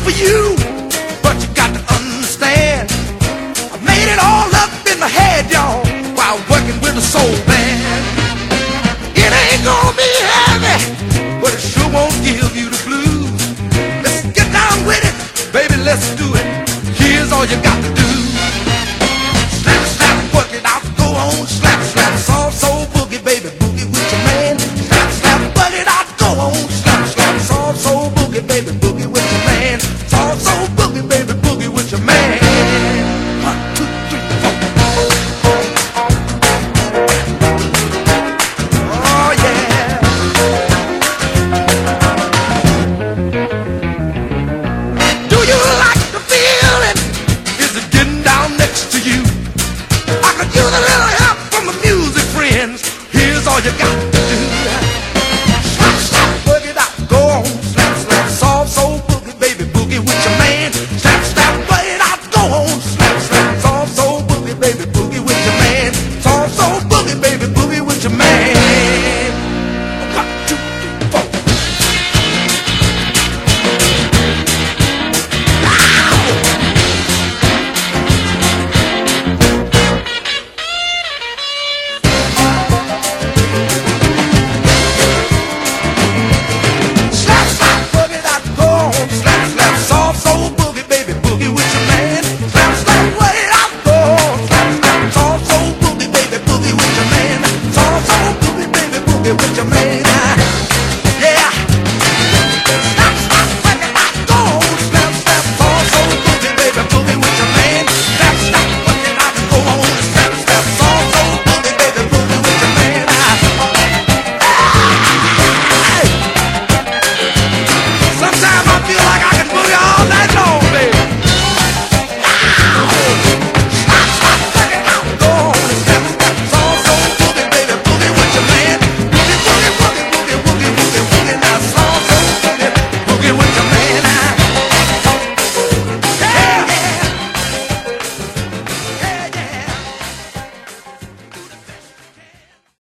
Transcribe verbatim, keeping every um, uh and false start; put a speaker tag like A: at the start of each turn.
A: for you, but you got to understand, I made it all up in my head, y'all, while working with a soul band. It ain't gonna be heavy, but it sure won't give you the blues. Let's get down with it, baby, let's do it. Here's all you got to do. Slap, slap, work it out, go on, slap, slap, soft soul boogie, baby, boogie with your man. Slap, slap, work it out, go on, slap, slap, soft soul boogie, baby, boogie with your man. Soft soul boogie, baby, boogie with your man. One, two, three, four. Oh yeah. Do you like the feeling? Is it getting down next to you? I could use a little help from the music friends. Here's all you got to do. Slap, slap, work it out, go on, slap, slap, soft soul boogie, baby, boogie with your man. Slap, slap, work it out, go on, slap, slap, soft soul boogie, baby, boogie with your man. Soft soul boogie, baby, boogie with your man. One, two, three, four. Slap, slap, work it out, go on, slap, slap, soft soul boogie, baby, boogie with your man. Slap, slap, work it out, go on, slap, slap, soft soul boogie, baby, boogie with your man. Soft soul boogie, baby, boogie with your man.